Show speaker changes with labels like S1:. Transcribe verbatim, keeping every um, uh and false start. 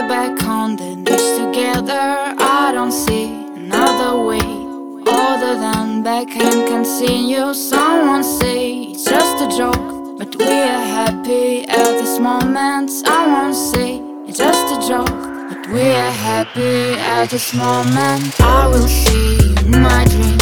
S1: we're back on the news together. I don't see another way other than back and continue. Someone say it's just a joke, but we are happy at this moment. Someone say it's just a joke, but we are happy at this moment. I will see you in my dreams.